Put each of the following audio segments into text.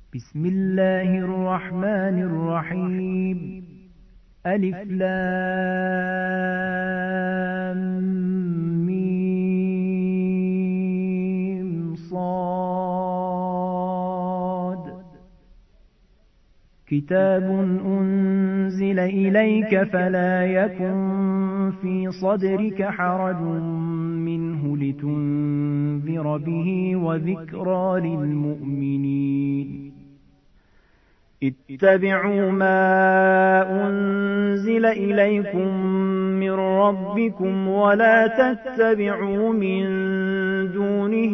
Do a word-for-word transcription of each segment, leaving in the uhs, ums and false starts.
بسم الله الرحمن الرحيم ألف لام ميم صاد كتاب أنزل إليك فلا يكن في صدرك حرج منه لتنذر به وذكرى للمؤمنين اتبعوا ما أنزل إليكم من ربكم ولا تتبعوا من دونه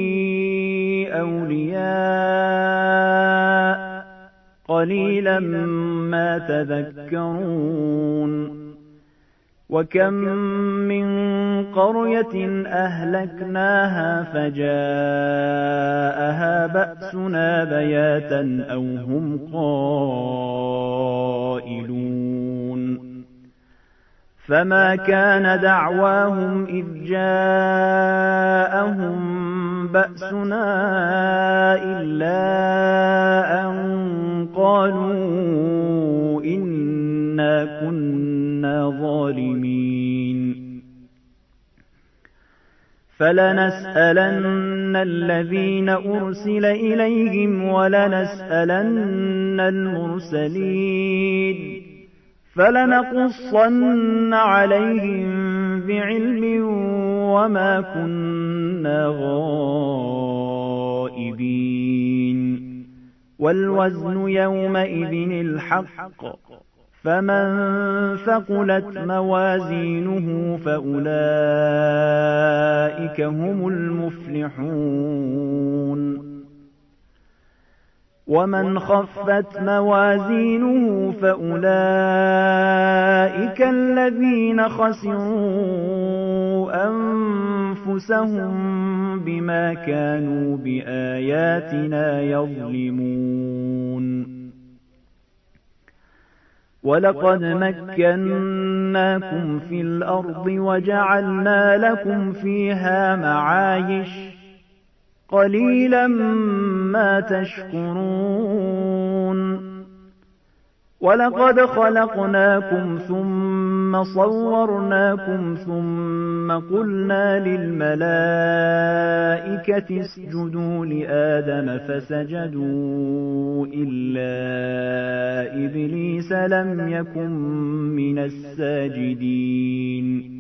أولياء قليلا ما تذكرون وكم من قرية أهلكناها فجاءها بأسنا بياتا أو هم قائلون فما كان دعواهم إذ جاءهم بأسنا إلا أن قالوا إنا كنا ظالمين فلنسألن الذين أرسل إليهم ولنسألن المرسلين فلنقصن عليهم بعلم وما كنا غائبين والوزن يومئذ الحق فمن ثقلت موازينه فأولئك هم المفلحون ومن خفت موازينه فأولئك الذين خسروا أنفسهم بما كانوا بآياتنا يظلمون ولقد مكناكم في الأرض وجعلنا لكم فيها معايش قليلا ما تشكرون ولقد خلقناكم ثم صورناكم ثم قلنا للملائكة اسجدوا لآدم فسجدوا إلا إبليس لم يكن من الساجدين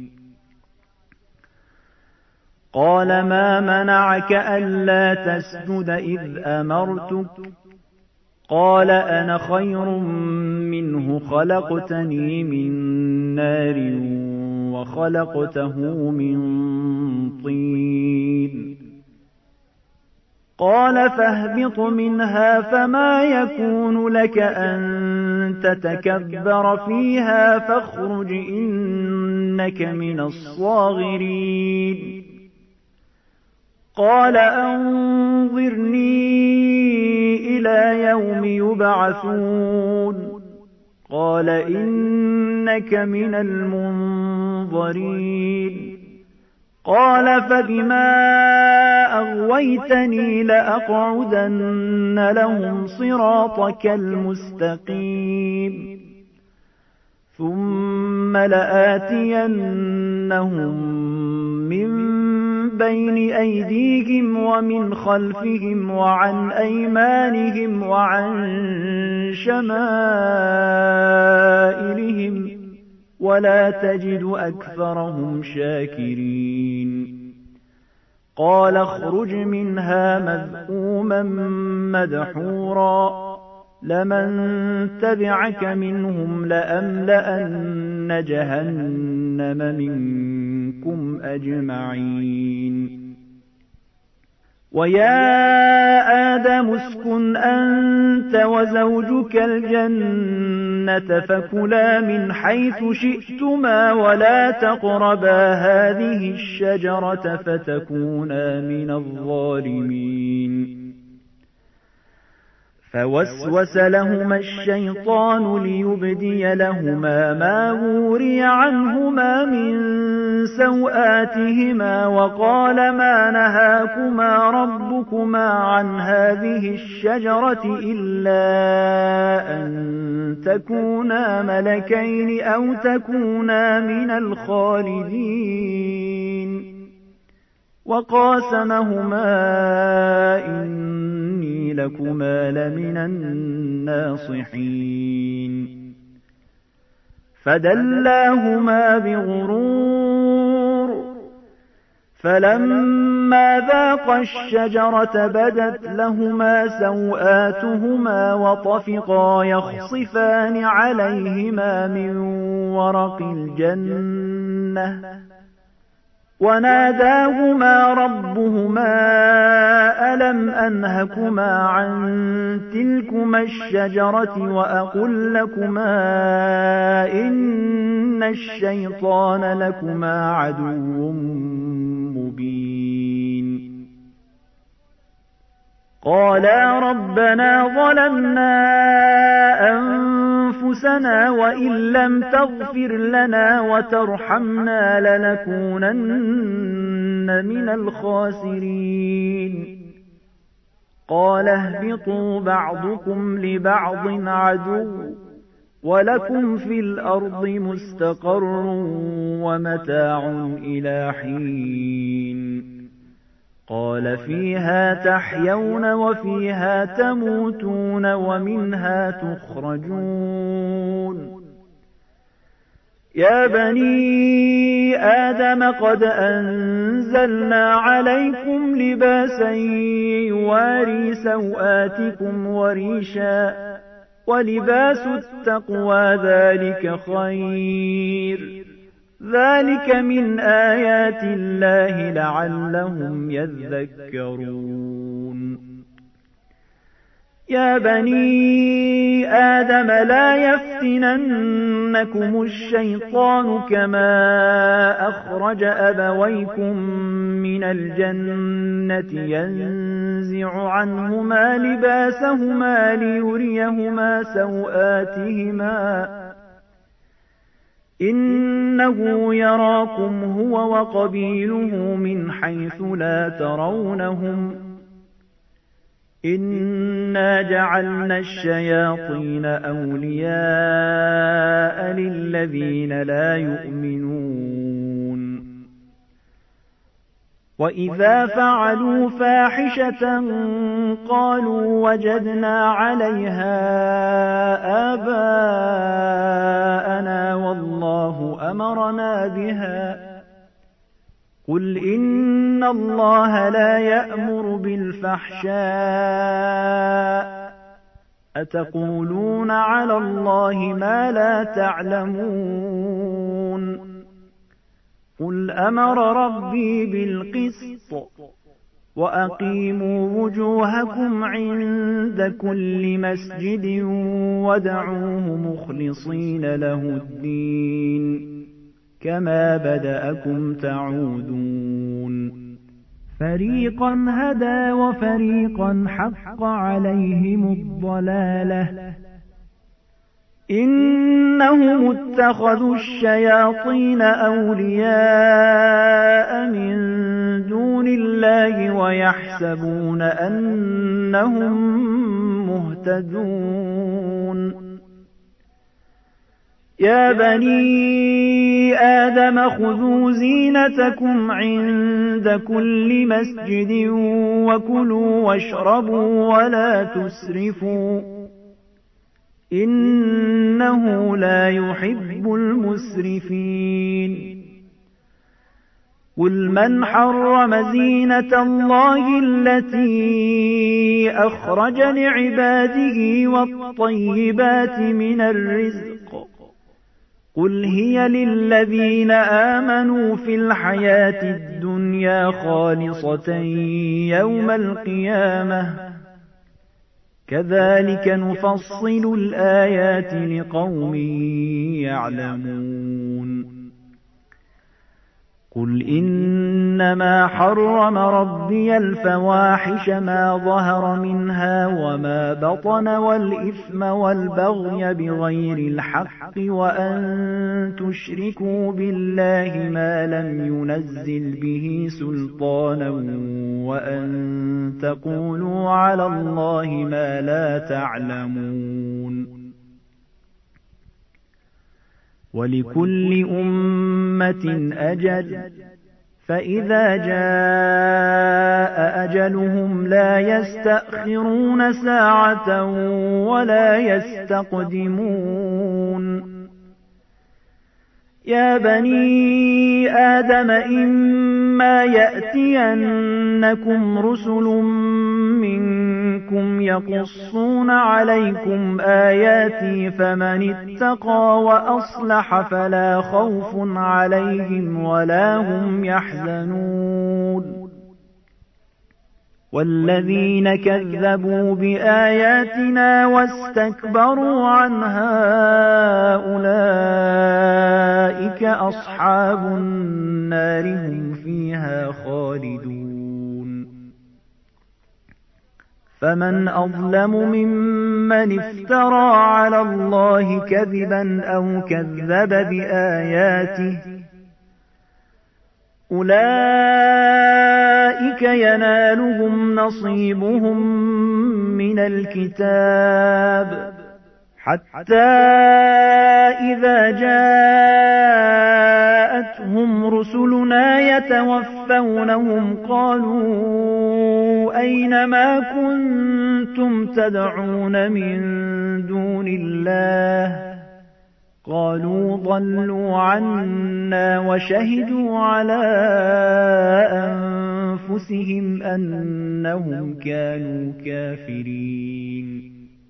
قال ما منعك ألا تسجد إذ أمرتك قال أنا خير منه خلقتني من نار وخلقته من طين قال فاهبط منها فما يكون لك أن تتكبر فيها فاخرج إنك من الصاغرين قال أنظرني إلى يوم يبعثون قال إنك من المنظرين قال فبما أغويتني لأقعدن لهم صراطك المستقيم ثم لآتينهم من بين أيديهم ومن خلفهم وعن أيمانهم وعن شمائلهم ولا تجد أكثرهم شاكرين قال اخرج منها مذءوما مدحورا لمن تبعك منهم لأملأن جهنم منكم أجمعين ويا آدم اسكن أنت وزوجك الجنة فكلا من حيث شئتما ولا تقربا هذه الشجرة فتكونا من الظالمين فوسوس لهما الشيطان ليبدي لهما ما وري عنهما من سوآتهما وقال ما نهاكما ربكما عن هذه الشجرة إلا أن تكونا ملكين أو تكونا من الخالدين وقاسمهما إني لكما لمن الناصحين فدلاهما بغرور فلما ذاقا الشجرة بدت لهما سوآتهما وطفقا يخصفان عليهما من ورق الجنة وناداهما ربهما ألم أنهكما عن تلكما الشجرة وأقل لكما إن الشيطان لكما عدو مبين قالا ربنا ظلمنا أنفسنا وإن لم تغفر لنا وترحمنا لنكونن من الخاسرين قال اهبطوا بعضكم لبعض عدو ولكم في الأرض مستقر ومتاع إلى حين قال فيها تحيون وفيها تموتون ومنها تخرجون يا بني آدم قد أنزلنا عليكم لباسا يواري سوآتكم وريشا ولباس التقوى ذلك خير ذلك من آيات الله لعلهم يذكرون يا بني آدم لا يفتننكم الشيطان كما أخرج أبويكم من الجنة ينزع عنهما لباسهما ليريهما سوآتهما إنه يراكم هو وقبيله من حيث لا ترونهم إنا جعلنا الشياطين أولياء للذين لا يؤمنون وإذا فعلوا فاحشة قالوا وجدنا عليها آباءنا والله أمرنا بها قل إن الله لا يأمر بالفحشاء أتقولون على الله ما لا تعلمون قل أمر ربي بالقسط وأقيموا وجوهكم عند كل مسجد وادعوه مخلصين له الدين كما بدأكم تعودون فريقا هدى وفريقا حق عليهم الضلالة إنهم اتخذوا الشياطين أولياء من دون الله ويحسبون أنهم مهتدون يا بني آدم خذوا زينتكم عند كل مسجد وكلوا واشربوا ولا تسرفوا إنه لا يحب المسرفين قل من حرم زينة الله التي أخرج لعباده والطيبات من الرزق قل هي للذين آمنوا في الحياة الدنيا خالصة يوم القيامة كذلك نفصل الآيات لقوم يعلمون قل إنما حرم ربي الفواحش ما ظهر منها وما بطن والإثم والبغي بغير الحق وأن تشركوا بالله ما لم ينزل به سلطانا وأن تقولوا على الله ما لا تعلمون ولكل أمة أجل فإذا جاء أجلهم لا يستأخرون ساعة ولا يستقدمون يا بني آدم إما يأتينكم رسل منكم يقصون عليكم آياتي فمن اتقى وأصلح فلا خوف عليهم ولا هم يحزنون والذين كذبوا بآياتنا واستكبروا عنها أولئك أصحاب النار هم فيها خالدون فمن أظلم ممن افترى على الله كذبا أو كذب بآياته أولئك ينالهم نصيبهم من الكتاب حتى إذا جاءتهم رسلنا يتوفونهم قالوا أين ما كنتم تدعون من دون الله قالوا ضلوا عنا وشهدوا على أنفسهم أنهم كانوا كافرين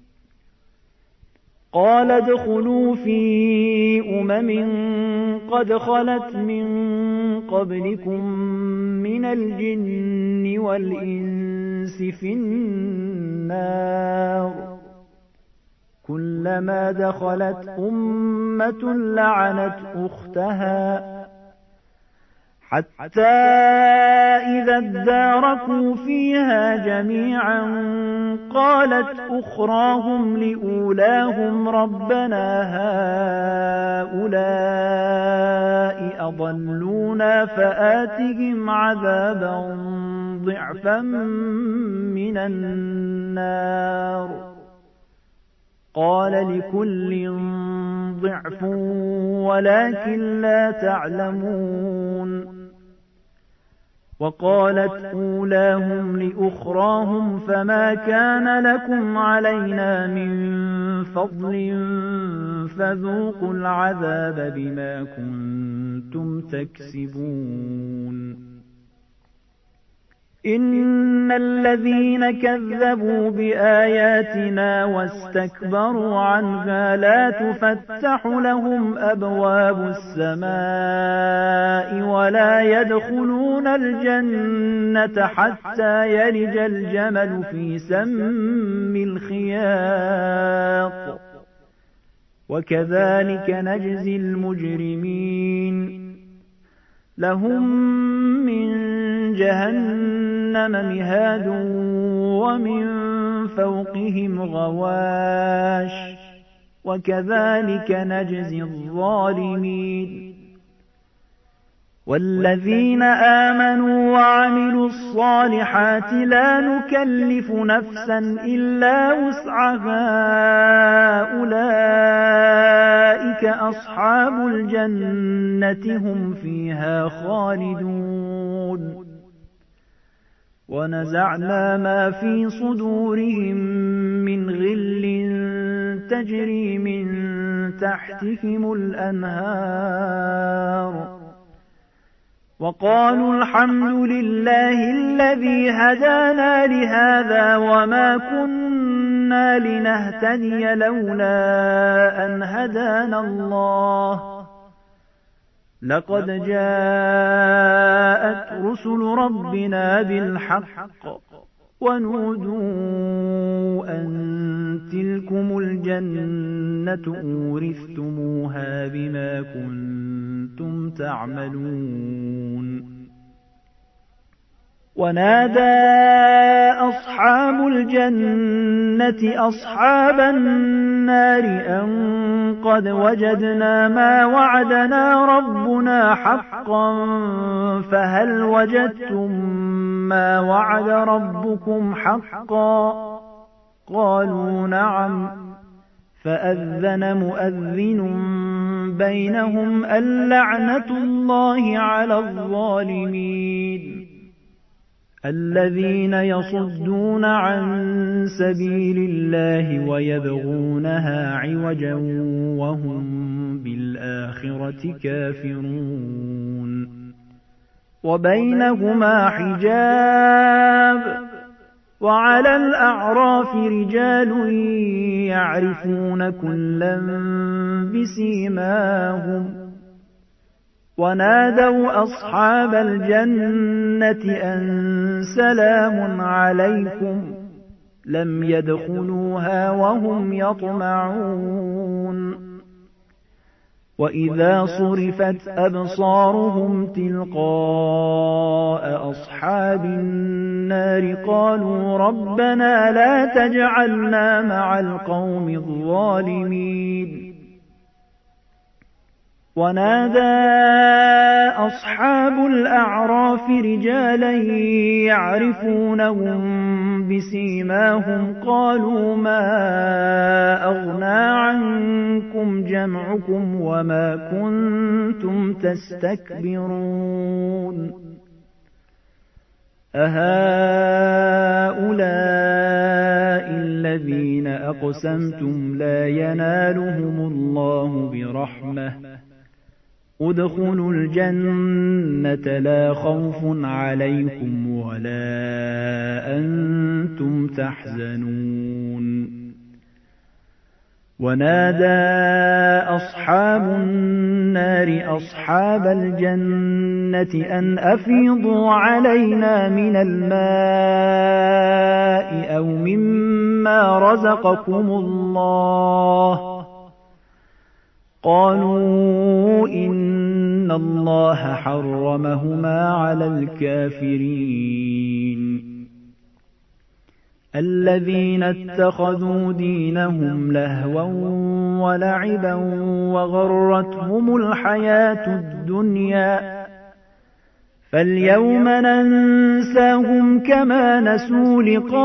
قال ادخلوا في أمم قد خلت من قبلكم من الجن والإنس في النار كلما دخلت أمة لعنت أختها حتى إذا اداركوا فيها جميعا قالت أخراهم لأولاهم ربنا هؤلاء أضلونا فآتهم عذابا ضعفا من النار قال لكل ضعف ولكن لا تعلمون وقالت أولاهم لأخراهم فما كان لكم علينا من فضل فذوقوا العذاب بما كنتم تكسبون إن الذين كذبوا بآياتنا واستكبروا عنها لا تفتح لهم أبواب السماء ولا يدخلون الجنة حتى يلج الجمل في سم الخياط وكذلك نجزي المجرمين لهم من جهنم مهاد ومن فوقهم غواش وكذلك نجزي الظالمين والذين آمنوا وعملوا الصالحات لا نكلف نفسا إلا وسعها أولئك أصحاب الجنة هم فيها خالدون ونزعنا ما في صدورهم من غل تجري من تحتهم الأنهار وقالوا الحمد لله الذي هدانا لهذا وما كنا لنهتدي لولا أن هدانا الله لقد جاءت رسل ربنا بالحق ونودوا أن تلك تلكم الجنة أورثتموها بما كنتم تعملون ونادى أصحاب الجنة أصحاب النار أن قد وجدنا ما وعدنا ربنا حقا فهل وجدتم ما وعد ربكم حقا قالوا نعم فأذن مؤذن بينهم اللعنة الله على الظالمين الذين يصدون عن سبيل الله ويبغونها عوجا وهم بالآخرة كافرون وبينهما حجاب وعلى الأعراف رجال يعرفون كلا بسيماهم ونادوا أصحاب الجنة أن سلام عليكم لم يدخلوها وهم يطمعون وإذا صرفت أبصارهم تلقاء أصحاب النار قالوا ربنا لا تجعلنا مع القوم الظالمين ونادى أصحاب الأعراف رجالا يعرفونهم بسيماهم قالوا ما أغنى عنكم جمعكم وما كنتم تستكبرون أهؤلاء الذين أقسمتم لا ينالهم الله برحمة ادخلوا الجنة لا خوف عليكم ولا أنتم تحزنون ونادى أصحاب النار أصحاب الجنة أن أفيضوا علينا من الماء أو مما رزقكم الله قالوا إن الله حرمهما على الكافرين الذين اتخذوا دينهم لهوا ولعبا وغرتهم الحياة الدنيا فاليوم ننساهم كما نسوا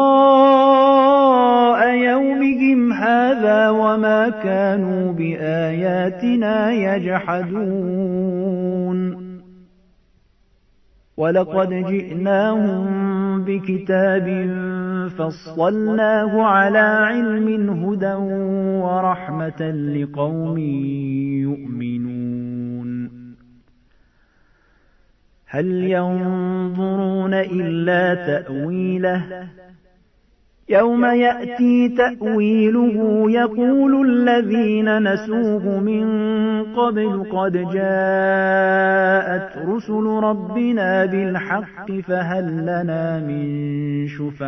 لقاء يومهم هذا وما كانوا بآياتنا يجحدون ولقد جئناهم بكتاب فصلناه على علم هدى ورحمة لقوم يؤمنون هل ينظرون إلا تأويله يوم يأتي تأويله يقول الذين نسوه من قبل قد جاءت رسل ربنا بالحق فهل لنا من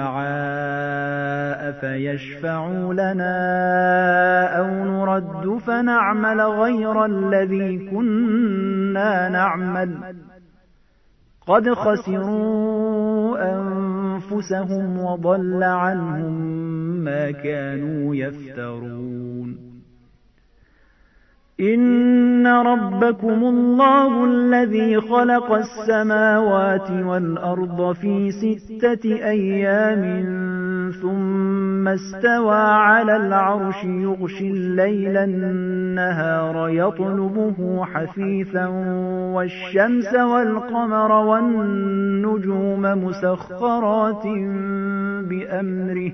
شفعاء فيشفعوا لنا أو نرد فنعمل غير الذي كنا نعمل قد خسروا أنفسهم وضل عنهم ما كانوا يفترون إن ربكم الله الذي خلق السماوات والأرض في ستة أيام ثم استوى على العرش يغشي الليل النهار يطلبه حثيثا والشمس والقمر والنجوم مسخرات بأمره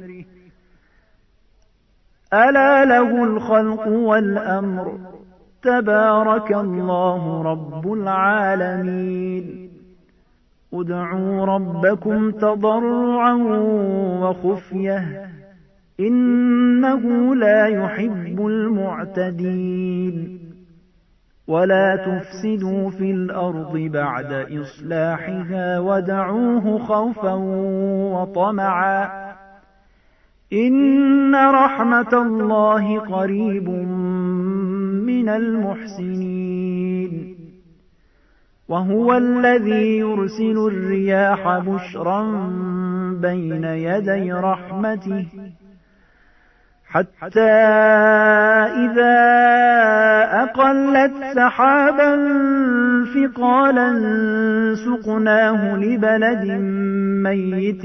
ألا له الخلق والأمر تبارك الله رب العالمين ادعوا ربكم تضرعا وخفية إنه لا يحب المعتدين ولا تفسدوا في الأرض بعد إصلاحها ودعوه خوفا وطمعا إن رحمة الله قريب من المحسنين وهو الذي يرسل الرياح بشرا بين يدي رحمته حتى إذا أقلت سحابا ثقالا سقناه لبلد ميت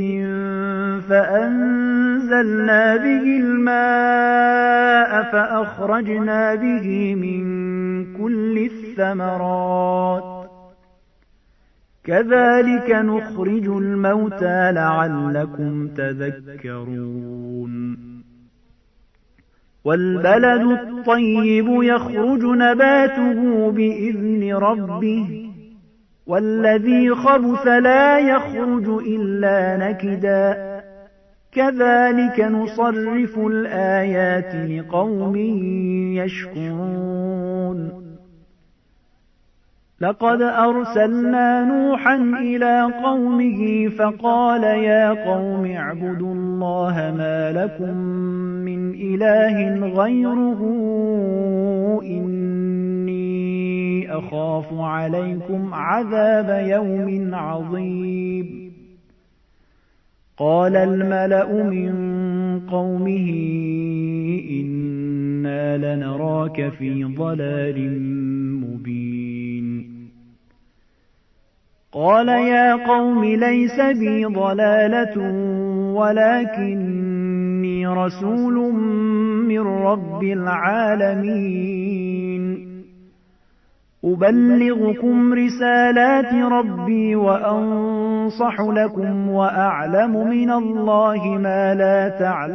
فأنزلنا به الماء فأخرجنا به من كل الثمرات كذلك نخرج الموتى لعلكم تذكرون والبلد الطيب يخرج نباته بإذن ربه والذي خبث لا يخرج إلا نكدا كذلك نصرف الآيات لقوم يشكرون لقد أرسلنا نوحا إلى قومه فقال يا قوم اعبدوا الله ما لكم من إله غيره إني أخاف عليكم عذاب يوم عظيم قال الملأ من قومه إنا لنراك في ضلال مبين قال يا قوم ليس بي ضلالة ولكني رسول من رب العالمين أبلغكم رسالات ربي وأنصح لكم وأعلم من الله ما لا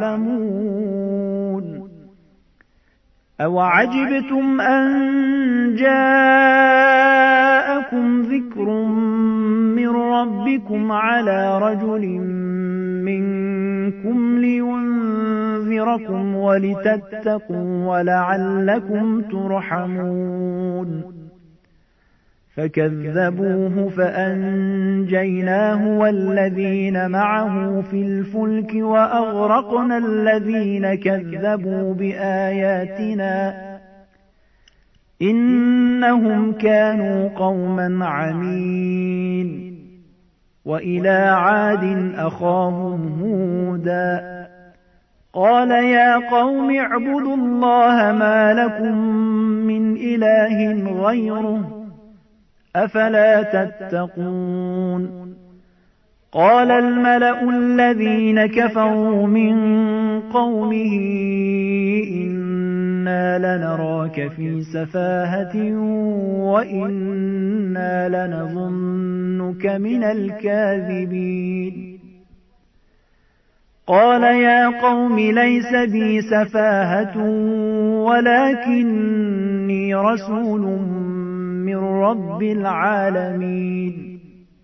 تعلمون أوعجبتم أن جاءكم ذكر من ربكم على رجل منكم لينذركم ولتتقوا ولعلكم ترحمون فكذبوه فأنجيناه والذين معه في الفلك وأغرقنا الذين كذبوا بآياتنا إنهم كانوا قوما عمين وإلى عاد أخاهم هودا قال يا قوم اعبدوا الله ما لكم من إله غيره أفلا تتقون قال الملأ الذين كفروا من قومه إنا لنراك في سفاهة وإنا لنظنك من الكاذبين قال يا قوم ليس بي سفاهة ولكني رسول من رب العالمين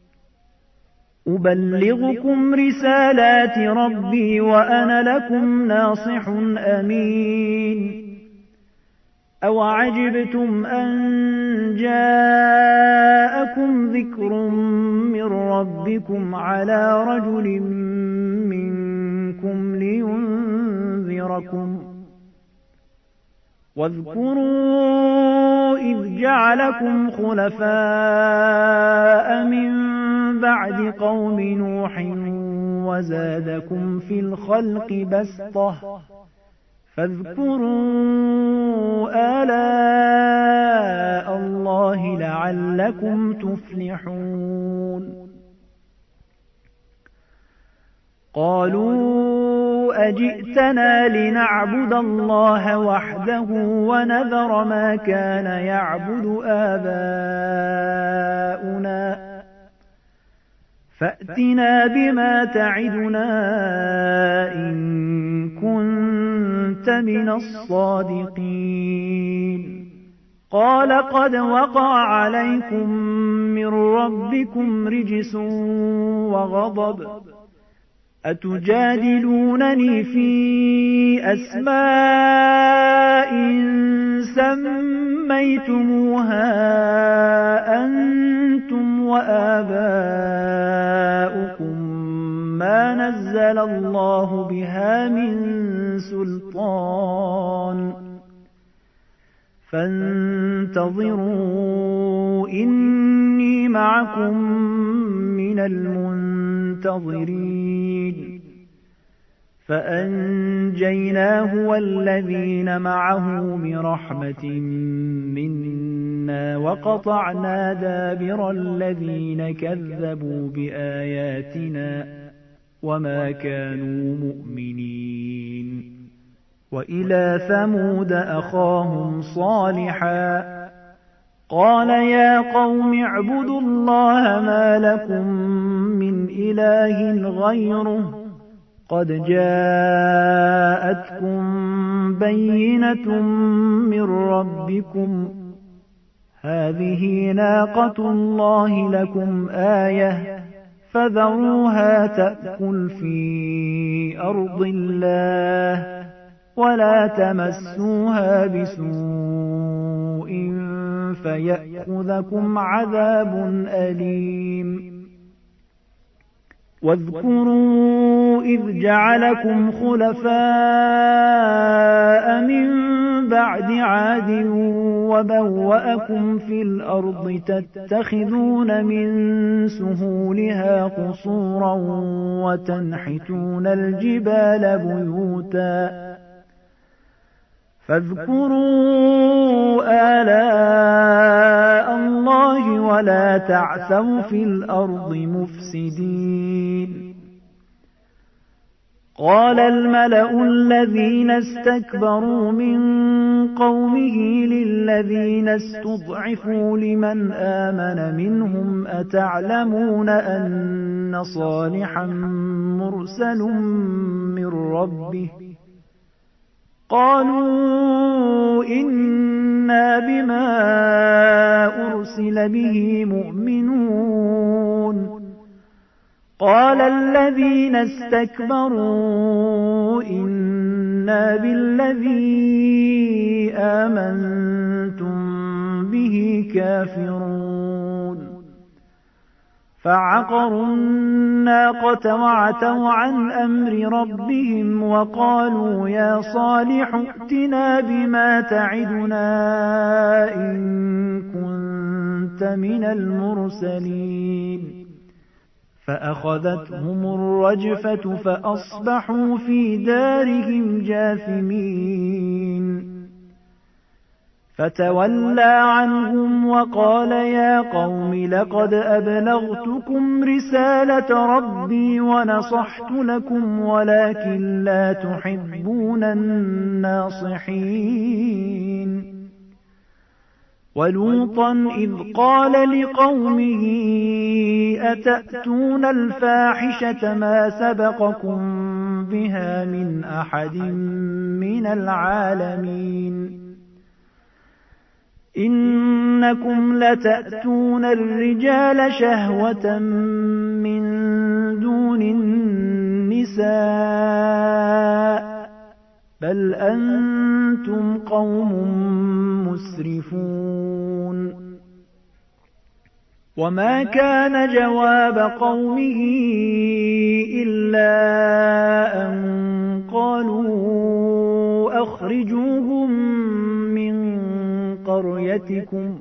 أبلغكم رسالات ربي وأنا لكم ناصح أمين أوعجبتم أن جاءكم ذكر من ربكم على رجل منكم لينذركم واذكروا إذ جعلكم خلفاء من بعد قوم نوح وزادكم في الخلق بسطة فاذكروا آلاء الله لعلكم تفلحون قالوا أجئتنا لنعبد الله وحده ونذر ما كان يعبد آباؤنا فأتنا بما تعدنا إن كنت من الصادقين قال قد وقع عليكم من ربكم رجس وغضب أتجادلونني في أسماء سميتموها أنتم وآباؤكم ما نزل الله بها من سلطان فانتظروا إني معكم من المنتظرين فأنجيناه والذين معه برحمة منا وقطعنا دابر الذين كذبوا بآياتنا وما كانوا مؤمنين وإلى ثمود أخاهم صالحا قال يا قوم اعبدوا الله ما لكم من إله غيره قد جاءتكم بينة من ربكم هذه ناقة الله لكم آية فذروها تأكل في أرض الله ولا تمسوها بسوء فيأخذكم عذاب أليم واذكروا إذ جعلكم خلفاء من بعد عاد وبوأكم في الأرض تتخذون من سهولها قصورا وتنحتون الجبال بيوتا فاذكروا آلاء الله ولا تعثوا في الأرض مفسدين قال الملأ الذين استكبروا من قومه للذين استضعفوا لمن آمن منهم أتعلمون أن صالحا مرسل من ربه قالوا إنا بما أرسل به مؤمنون قال الذين استكبروا إنا بالذي آمنتم به كافرون فعقروا الناقة وعتوا عن أمر ربهم وقالوا يا صالح ائتنا بما تعدنا إن كنت من المرسلين فأخذتهم الرجفة فأصبحوا في دارهم جاثمين فتولى عنهم وقال يا قوم لقد أبلغتكم رسالة ربي ونصحت لكم ولكن لا تحبون الناصحين ولوطا إذ قال لقومه أتأتون الفاحشة ما سبقكم بها من أحد من العالمين إنكم لتأتون الرجال شهوة من دون النساء بل أنتم قوم مسرفون وما كان جواب قومه إلا أن قالوا أخرجوهم من قريتكم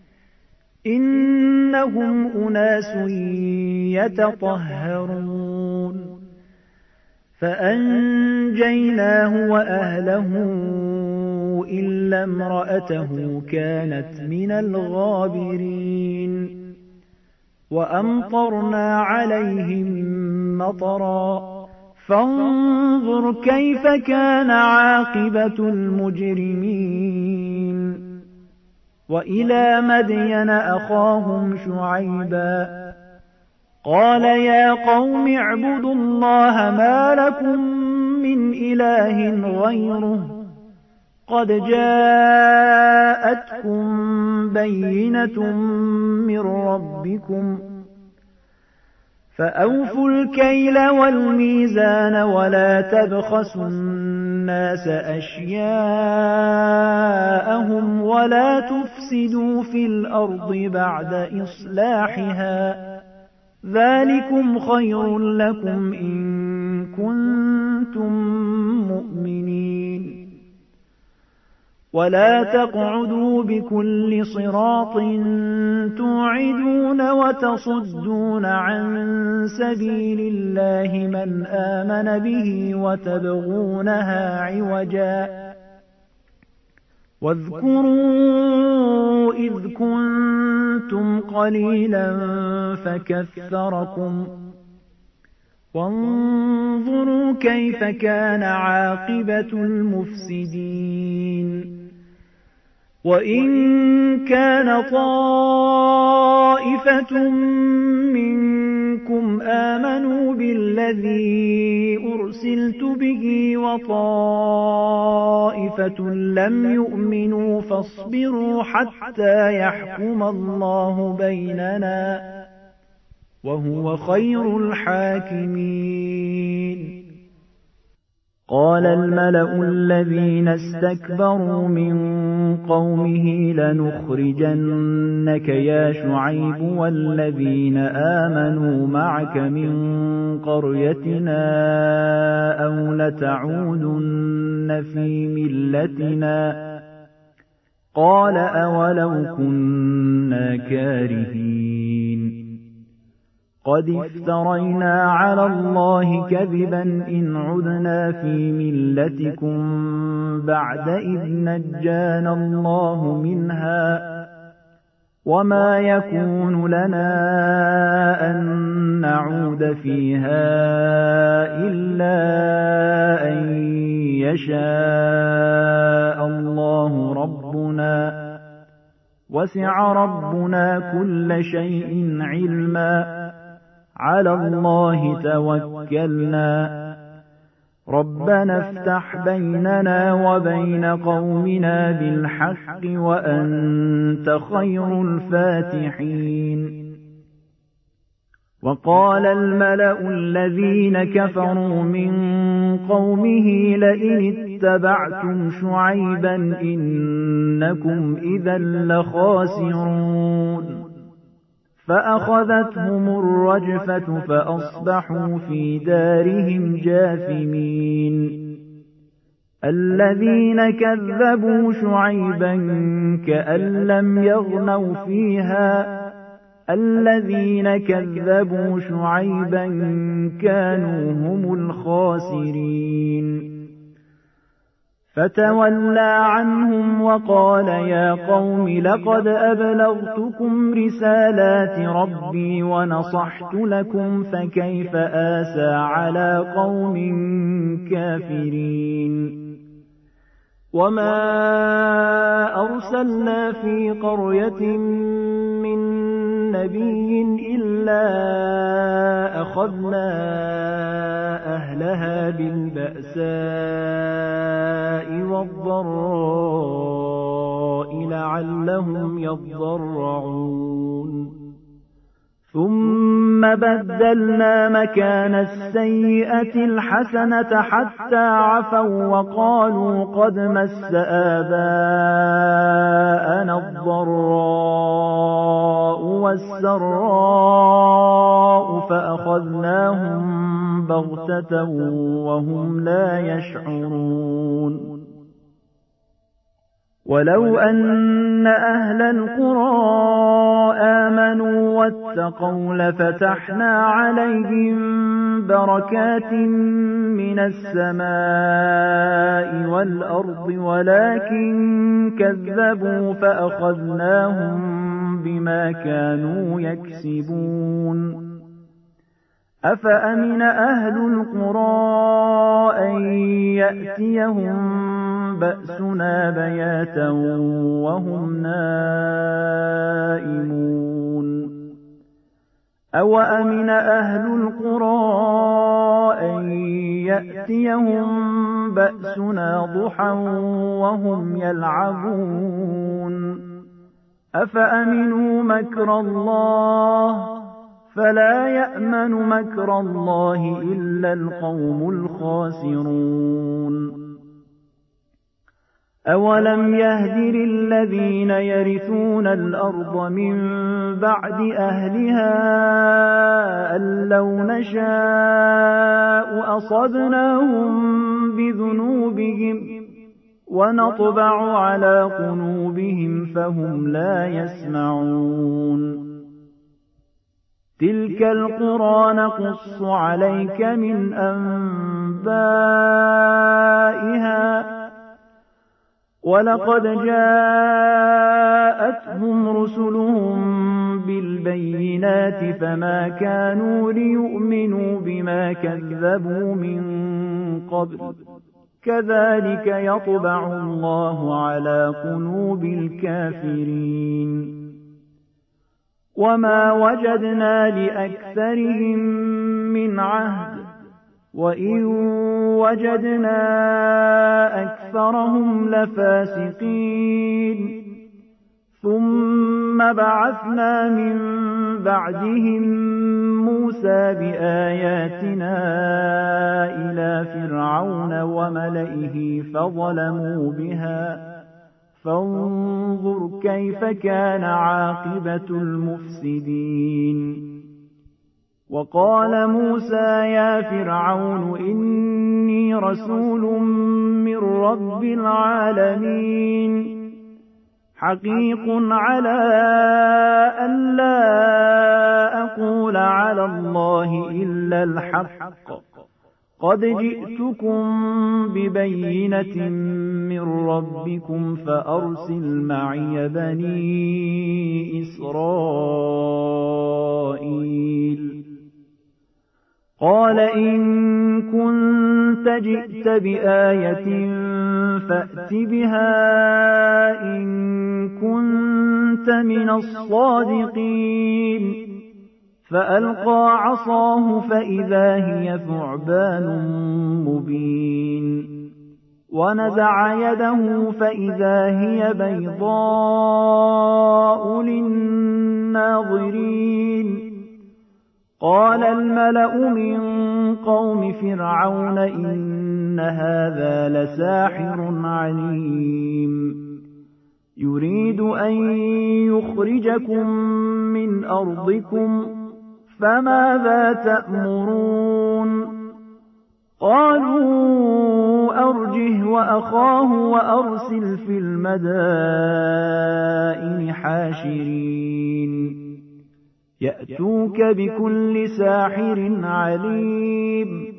إنهم أناس يتطهرون فأنجيناه وأهله إلا امرأته كانت من الغابرين وأمطرنا عليهم مطرا فانظر كيف كان عاقبة المجرمين وإلى مدين أخاهم شعيبا قال يا قوم اعبدوا الله ما لكم من إله غيره قد جاءتكم بينة من ربكم فأوفوا الكيل والميزان ولا تبخسوا الناس أشياءهم ولا تفسدوا في الأرض بعد إصلاحها ذلكم خير لكم إن كنتم مؤمنين. ولا تقعدوا بكل صراط توعدون وتصدون عن سبيل الله من آمن به وتبغونها عوجا واذكروا إذ كنتم قليلا فكثركم وانظروا كيف كان عاقبة المفسدين. وإن كان طائفة منكم آمنوا بالذي أرسلت به وطائفة لم يؤمنوا فاصبروا حتى يحكم الله بيننا وهو خير الحاكمين. قال الملأ الذين استكبروا من قومه لنخرجنك يا شعيب والذين آمنوا معك من قريتنا أو لتعودن في ملتنا قال أولو كنا كارهين. قد افترينا على الله كذبا إن عدنا في ملتكم بعد إذ نجانا الله منها وما يكون لنا أن نعود فيها إلا أن يشاء الله ربنا وسع ربنا كل شيء علما على الله توكلنا ربنا افتح بيننا وبين قومنا بالحق وأنت خير الفاتحين. وقال الملأ الذين كفروا من قومه لئن اتبعتم شعيبا إنكم إذا لخاسرون. فأخذتهم الرجفة فأصبحوا في دارهم جاثمين. الذين كذبوا شعيبا كأن لم يغنوا فيها الذين كذبوا شعيبا كانوا هم الخاسرين. فتولى عنهم وقال يا قوم لقد أبلغتكم رسالات ربي ونصحت لكم فكيف آسى على قوم كافرين. وما أرسلنا في قرية من نبي إلا أخذنا أهلها بالبأساء والضراء لعلهم يضرعون. ثم بدلنا مكان السيئة الحسنة حتى عفوا وقالوا قد مس آباءنا الضراء والسراء فأخذناهم بغتة وهم لا يشعرون. ولو أن أهل القرى آمنوا واتقوا لفتحنا عليهم بركات من السماء والأرض ولكن كذبوا فأخذناهم بما كانوا يكسبون. أفأمن أهل القرى أن يأتيهم بأسنا بياتا وهم نائمون. أوأمن أهل القرى أن يأتيهم بأسنا ضحى وهم يلعبون. أفأمنوا مكر الله فلا يأمن مكر الله إلا القوم الخاسرون. أَوَلَمْ يَهْدِ لِلَّذِينَ يَرِثُونَ الْأَرْضَ مِن بَعْدِ أَهْلِهَا أَن لَّوْ نَشَاءُ أَصَبْنَاهُم بِذُنُوبِهِمْ وَنَطْبَعُ عَلَىٰ قُلُوبِهِمْ فَهُمْ لَا يَسْمَعُونَ تِلْكَ الْقُرَىٰ نَقُصُّ عَلَيْكَ مِنْ أَنبَائِهَا وَلَقَدْ جَاءَتْهُمْ رُسُلُهُم بِالْبَيِّنَاتِ فَمَا كَانُوا لِيُؤْمِنُوا بِمَا كَذَّبُوا مِن قَبْلُ كَذَٰلِكَ يَطْبَعُ اللَّهُ عَلَىٰ قُلُوبِ الْكَافِرِينَ وَمَا وَجَدْنَا لِأَكْثَرِهِم مِّنْ عَهْدٍ وَإِن وَجَدْنَا أَكْثَرَهُمْ لَفَاسِقِينَ ثُمَّ بَعَثْنَا مِن بَعْدِهِم مُّوسَىٰ بِآيَاتِنَا إِلَىٰ فِرْعَوْنَ وَمَلَئِهِ فَظَلَمُوا بِهَا فانظُرْ كَيْفَ كَانَ عَاقِبَةُ الْمُفْسِدِينَ وَقَالَ مُوسَىٰ يَا فِرْعَوْنُ إِنِّي رَسُولٌ مِّن رَّبِّ الْعَالَمِينَ حَقِيقٌ عَلَىٰ أَن لَّا أَقُولَ عَلَى اللَّهِ إِلَّا الْحَقَّ قَدْ جِئْتُكُم بِبَيِّنَةٍ مِّن رَّبِّكُمْ فَأَرْسِلْ مَعِيَ بَنِي إِسْرَائِيلَ قَالَ إِن كُنتَ جِئْتَ بِآيَةٍ فَأْتِ بِهَا إِن كُنتَ مِنَ الصَّادِقِينَ فَأَلْقَىٰ عَصَاهُ فَإِذَا هِيَ ثُعْبَانٌ مُّبِينٌ وَنَزَعَ يَدَهُ فَإِذَا هِيَ بَيْضَاءُ لِلنَّاظِرِينَ قَالَ الْمَلَأُ مِن قَوْمِ فِرْعَوْنَ إِنَّ هَٰذَا لَسَاحِرٌ عَلِيمٌ يُرِيدُ أَن يُخْرِجَكُم مِّنْ أَرْضِكُمْ فَمَاذَا تَأْمُرُونَ قَالُوا أَرْجِهْ وَأَخَاهُ وَأَرْسِلْ فِي الْمَدَائِنِ حَاشِرِينَ يَأْتُوكَ بِكُلِّ سَاحِرٍ عَلِيمٍ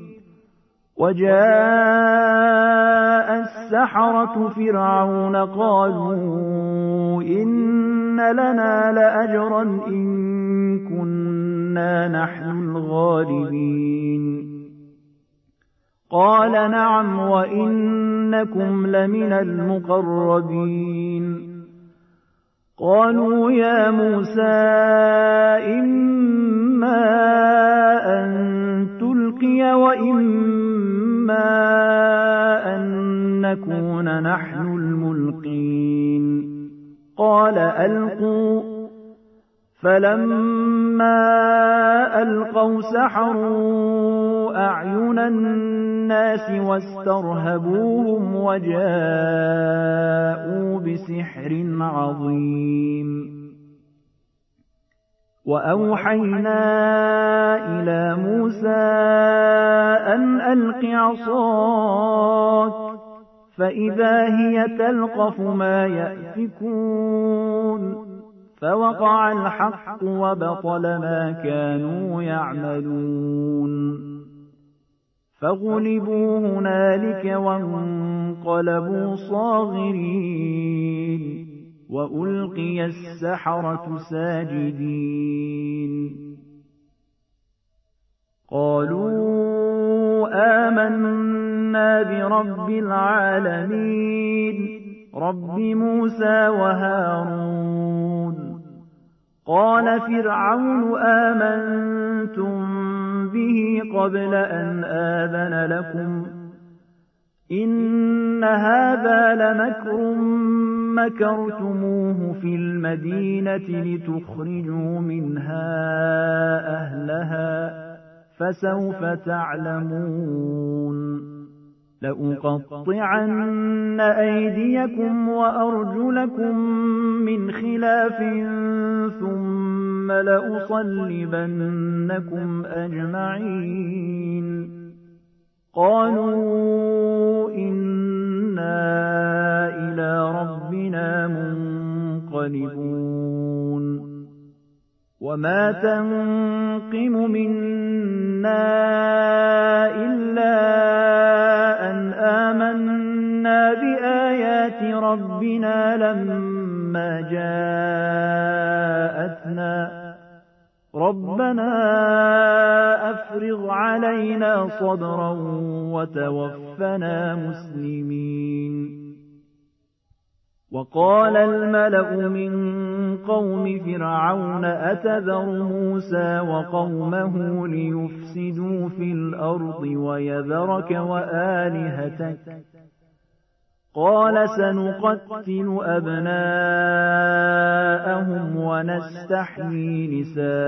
وَجَاءَ السَّحَرَةُ فِرْعَوْنَ قَالُوا إِنَّ لَنَا لَأَجْرًا إِن كُنَّا نَحْنُ الْغَالِبِينَ قَالَ نَعَمْ وَإِنَّكُمْ لَمِنَ الْمُقَرَّبِينَ قَالُوا يَا مُوسَىٰ إِمَّا أَن تُلْقِيَ وَإِمَّا أَن نَّكُونَ نَحْنُ الْمُلْقِينَ قَالَ أَلْقُوا فَلَمَّا أَلْقَوْا سَحَرُوا أَعْيُنَ النَّاسِ وَاسْتَرْهَبُوهُمْ وَجَاءُوا بِسِحْرٍ عَظِيمٍ وَأَوْحَيْنَا إِلَىٰ مُوسَىٰ أَنْ أَلْقِ عَصَاكَ فَإِذَا هِيَ تَلْقَفُ مَا يَأْفِكُونَ فَوَقَعَ الْحَقُّ وَبَطَلَ مَا كَانُوا يَعْمَلُونَ فَغُلِبُوا هُنَالِكَ وَانقَلَبُوا صَاغِرِينَ وَأُلْقِيَ السَّحَرَةُ سَاجِدِينَ قَالُوا آمَنَّا بِرَبِّ الْعَالَمِينَ رَبِّ مُوسَىٰ وَهَارُونَ قَالَ فِرْعَوْنُ آمَنتُم بِهِ قَبْلَ أَنْ آذَنَ لَكُمْ إِنَّ هَٰذَا لَمَكْرٌ مَّكَرْتُمُوهُ فِي الْمَدِينَةِ لِتُخْرِجُوا مِنْهَا أَهْلَهَا فَسَوْفَ تَعْلَمُونَ لأقطعن أيديكم وأرجلكم من خلاف ثم لأصلبنكم أجمعين قالوا إنا إلى ربنا منقلبون وما تنقم منا إلا أن آمنا بآيات ربنا لما جاءتنا ربنا أفرغ علينا صبرا وتوفنا مسلمين وقال الملأ من قوم فرعون أتذر موسى وقومه ليفسدوا في الأرض ويذرك وآلهتك قال سنقتل أبناءهم ونستحيي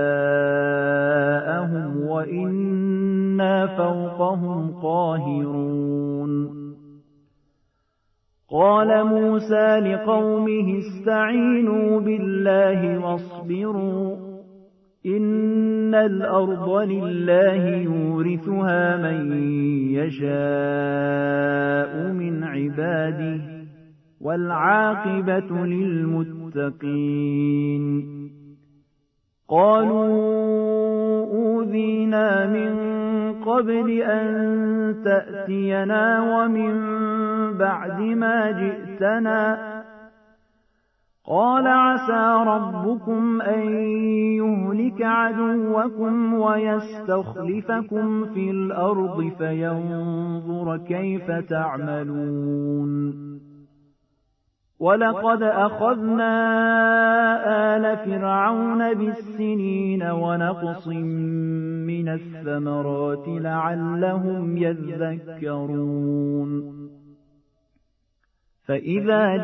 نساءهم وإنا فوقهم قاهرون قال موسى لقومه استعينوا بالله واصبروا إن الأرض لله يورثها من يشاء من عباده والعاقبة للمتقين قالوا أوذينا من قبل أن تأتينا ومن بعد ما جئتنا قال عسى ربكم أن يهلك عدوكم ويستخلفكم في الأرض فينظر كيف تعملون ولقد أخذنا آل فرعون بالسنين ونقص من الثمرات لعلهم يذكرون فإذا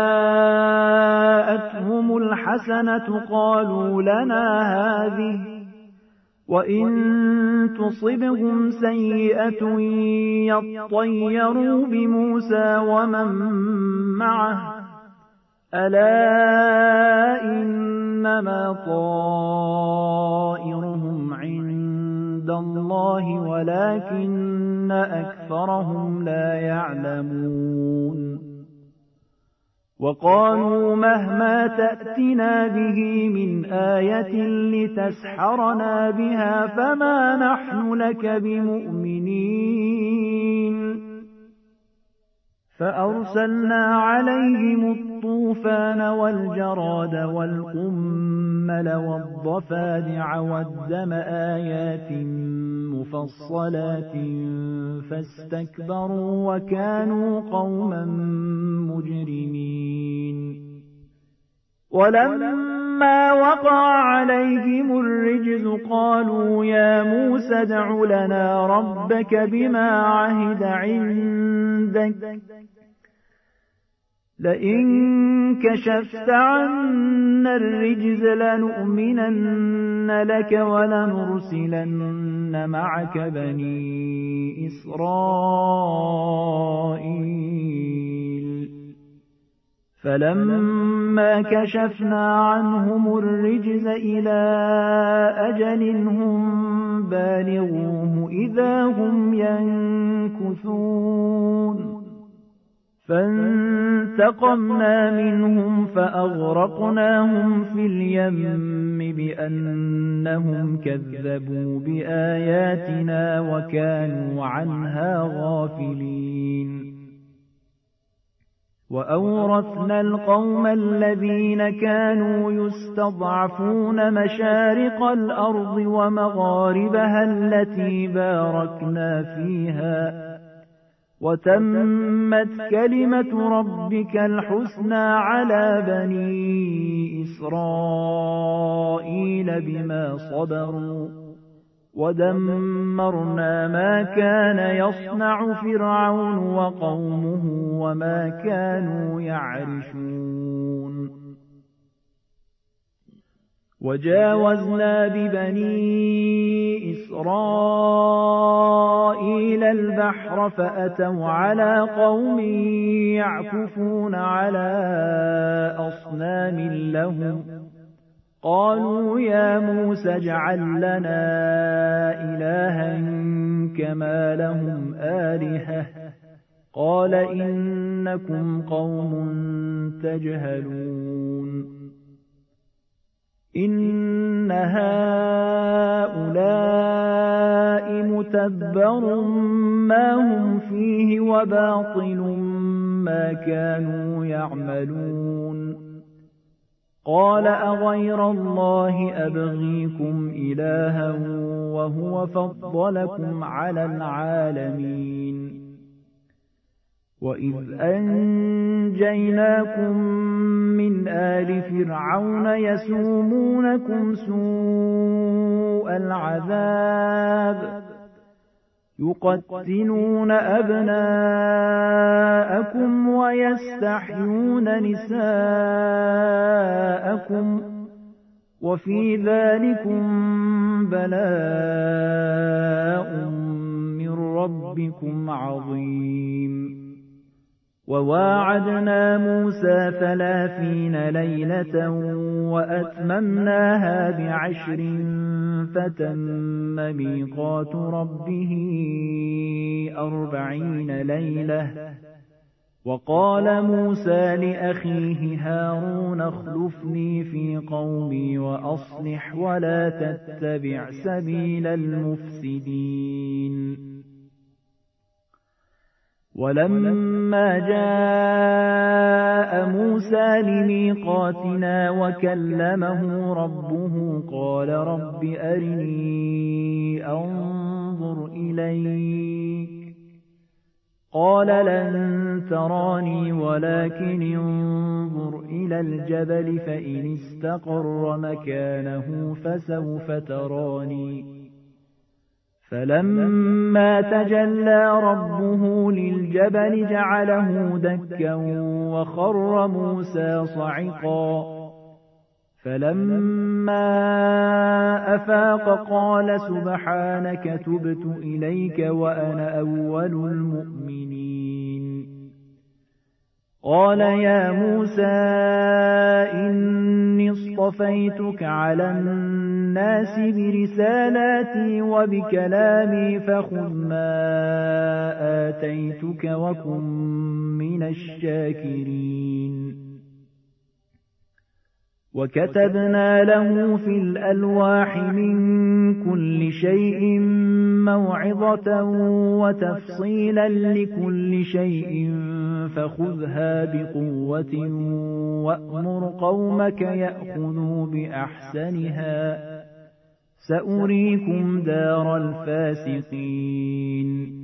جاءتهم الحسنة قالوا لنا هذه وإن تصبهم سيئة يطيروا بموسى ومن معه ألا إنما طائرهم عند الله ولكن أكثرهم لا يعلمون وقالوا مهما تأتنا به من آية لتسحرنا بها فما نحن لك بمؤمنين فأرسلنا عليهم الطوفان والجراد والقمل والضفادع والدم آيات مفصلات فاستكبروا وكانوا قوما مجرمين ولما وقع عليهم الرجز قالوا يا موسى ادع لنا ربك بما عهد عندك لئن كشفت عنا الرجز لنؤمنن لك ولنرسلن معك بني إسرائيل فلما كشفنا عنهم الرجز إلى أجل هم بالغوه إذا هم ينكثون فانتقمنا منهم فأغرقناهم في اليم بأنهم كذبوا بآياتنا وكانوا عنها غافلين وأورثنا القوم الذين كانوا يستضعفون مشارق الأرض ومغاربها التي باركنا فيها وتمت كلمة ربك الحسنى على بني إسرائيل بما صبروا ودمرنا ما كان يصنع فرعون وقومه وما كانوا يعرشون وجاوزنا ببني إسرائيل البحر فأتوا على قوم يعكفون على أصنام لهم قالوا يا موسى اجعل لنا إلها كما لهم آلهة قال إنكم قوم تجهلون إن هؤلاء متبر ما هم فيه وباطل ما كانوا يعملون قال أغير الله أبغيكم إلها وهو فضلكم على العالمين وإذ أنجيناكم من آل فرعون يسومونكم سوء العذاب يقتلون أبناءكم ويستحيون نساءكم وفي ذلكم بلاء من ربكم عظيم وواعدنا موسى ثلاثين ليلة وأتممناها بعشر فتم ميقات ربه أربعين ليلة وقال موسى لأخيه هارون اخلفني في قومي وأصلح ولا تتبع سبيل المفسدين ولما جاء موسى لميقاتنا وكلمه ربه قال رب أرني أنظر إليك قال لن تراني ولكن انظر إلى الجبل فإن استقر مكانه فسوف تراني فلما تجلى ربه للجبل جعله دكا وخر موسى صعقا فلما أفاق قال سبحانك تبت إليك وأنا أول المؤمنين قال يا موسى إني اصطفيتك على الناس برسالاتي وبكلامي فخذ ما آتيتك وكن من الشاكرين وكتبنا له في الألواح من كل شيء موعظة وتفصيلا لكل شيء فخذها بقوة وأمر قومك يأخذوا بأحسنها سأريكم دار الفاسقين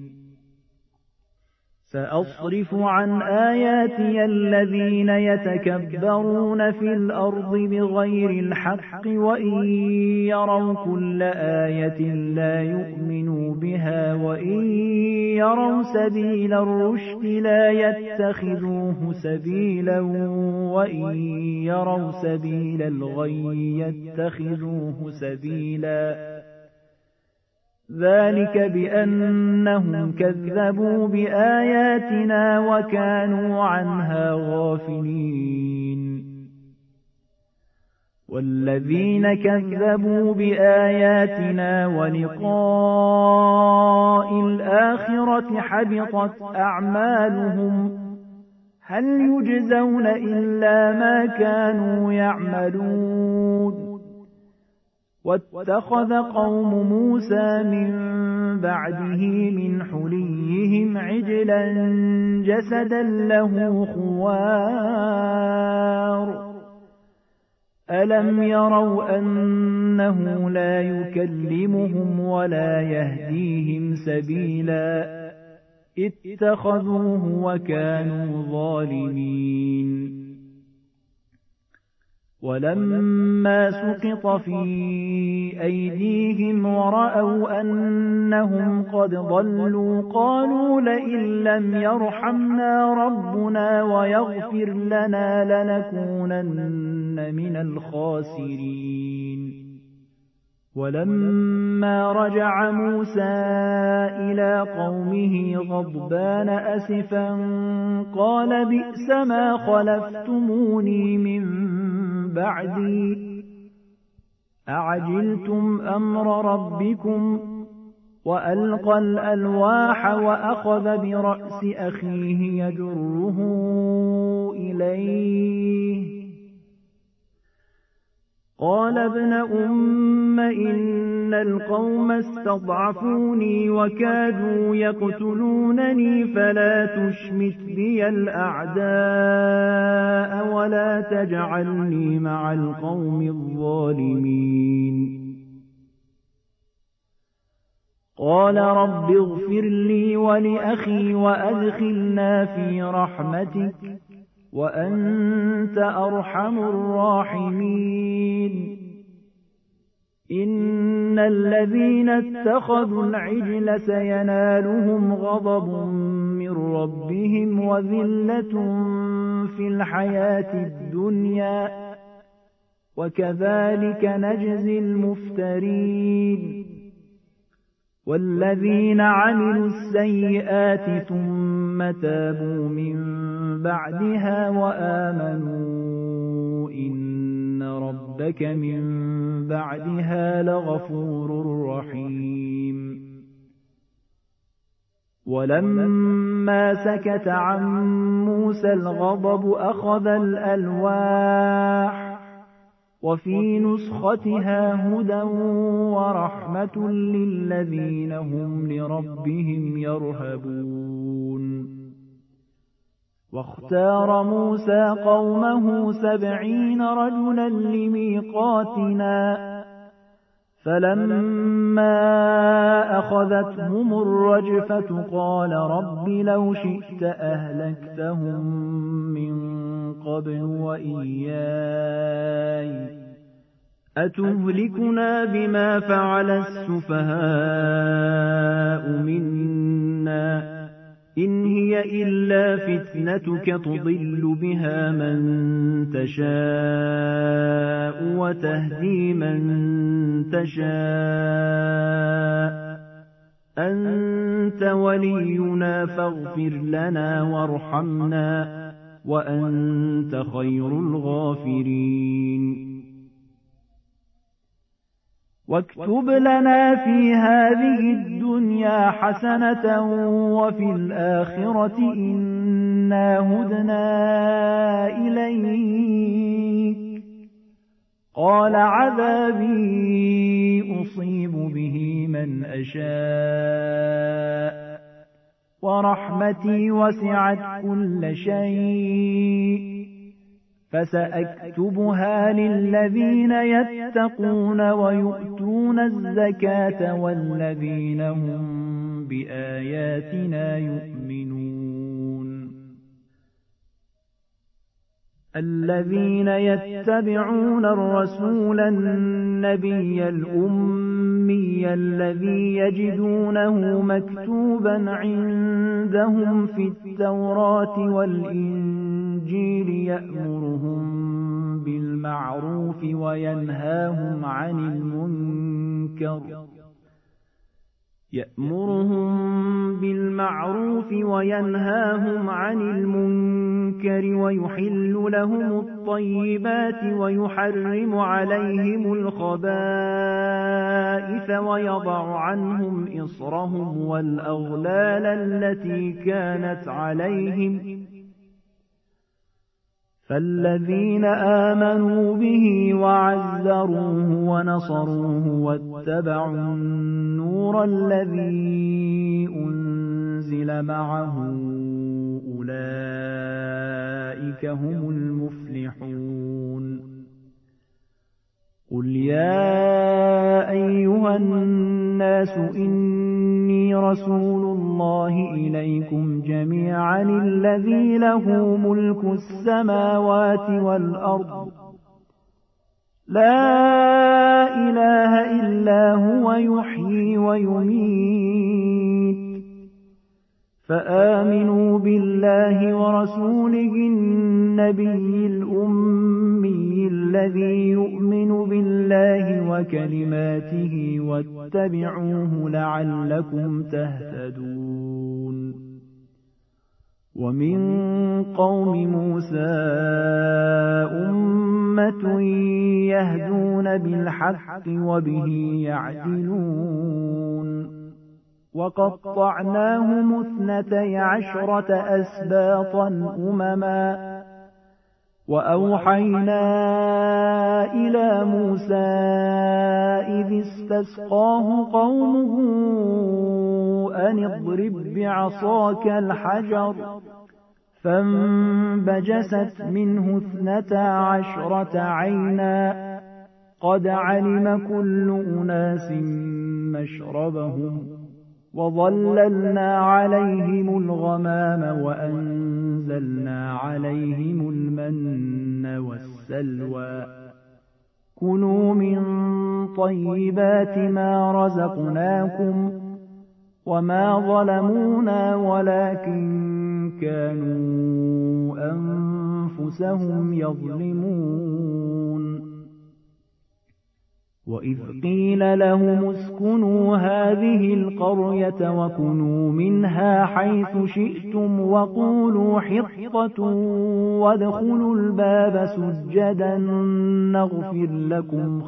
سأصرف عن آياتي الذين يتكبرون في الأرض بغير الحق وإن يروا كل آية لا يؤمنوا بها وإن يروا سبيل الرشد لا يتخذوه سبيلا وإن يروا سبيل الغي يتخذوه سبيلا ذلك بأنهم كذبوا بآياتنا وكانوا عنها غافلين والذين كذبوا بآياتنا ولقاء الآخرة حبطت أعمالهم هل يجزون إلا ما كانوا يعملون واتخذ قوم موسى من بعده من حليهم عجلا جسدا له خوار ألم يروا أنه لا يكلمهم ولا يهديهم سبيلا اتخذوه وكانوا ظالمين ولما سقط في أيديهم ورأوا أنهم قد ضلوا قالوا لئن لم يرحمنا ربنا ويغفر لنا لنكونن من الخاسرين. ولما رجع موسى إلى قومه غضبان أسفا قال بئس ما خلفتموني من بعدي أعجلتم أمر ربكم. وألقى الألواح وأخذ برأس أخيه يجره إليه قال ابن أم إن القوم استضعفوني وكادوا يقتلونني فلا تشمت بي الأعداء ولا تجعلني مع القوم الظالمين. قال رب اغفر لي ولأخي وأدخلنا في رحمتك وأنت أرحم الراحمين. إن الذين اتخذوا العجل سينالهم غضب من ربهم وذلة في الحياة الدنيا وكذلك نجزي المفترين. والذين عملوا السيئات ثم تابوا من بعدها وآمنوا إن ربك من بعدها لغفور رحيم. ولما سكت عن موسى الغضب أخذ الألواح وفي نسختها هدى ورحمة للذين هم لربهم يرهبون. واختار موسى قومه سبعين رجلا لميقاتنا فلما أخذتهم الرجفة قال رب لو شئت أهلكتهم من قبل وإياي أتهلكنا بما فعل السفهاء منا إن هي إلا فتنتك تضل بها من تشاء وتهدي من تشاء أنت ولينا فاغفر لنا وارحمنا وأنت خير الغافرين. واكتب لنا في هذه الدنيا حسنة وفي الآخرة إنا هدنا إليك قال عذابي أصيب به من أشاء ورحمتي وسعت كل شيء فسأكتبها للذين يتقون ويؤتون الزكاة والذين هم بآياتنا يؤمنون. الذين يتبعون الرسول النبي الأمي الذي يجدونه مكتوبا عندهم في التوراة والإنجيل يأمرهم بالمعروف وينهاهم عن المنكر يأمرهم بالمعروف وينهاهم عن المنكر ويحل لهم الطيبات ويحرم عليهم الخبائث ويضع عنهم إصرهم والأغلال التي كانت عليهم فالذين آمنوا به وعزروه ونصروه واتبعوا النور الذي أنزل معه أولئك هم المفلحون. قل يا أيها الناس إني رسول الله إليكم جميعا الذي له ملك السماوات والأرض لا إله إلا هو يحيي ويميت فآمنوا بالله ورسوله النبي الأمي الذي يؤمن بالله وكلماته واتبعوه لعلكم تهتدون ومن قوم موسى أمة يهدون بالحق وبه يعدلون وقطعناهم اثنتي عشرة أسباطا أمما وأوحينا إلى موسى إذ استسقاه قومه أن اضرب بعصاك الحجر فانبجست منه اثنتا عشرة عينا قد علم كل أناس مشربهم وظللنا عليهم الغمام وأنزلنا عليهم المن والسلوى كلوا من طيبات ما رزقناكم وما ظلمونا ولكن كانوا أنفسهم يظلمون وإذ قيل لهم اسكنوا هذه القرية وكلوا منها حيث شئتم وقولوا حطة وادخلوا الباب سجدا نغفر لكم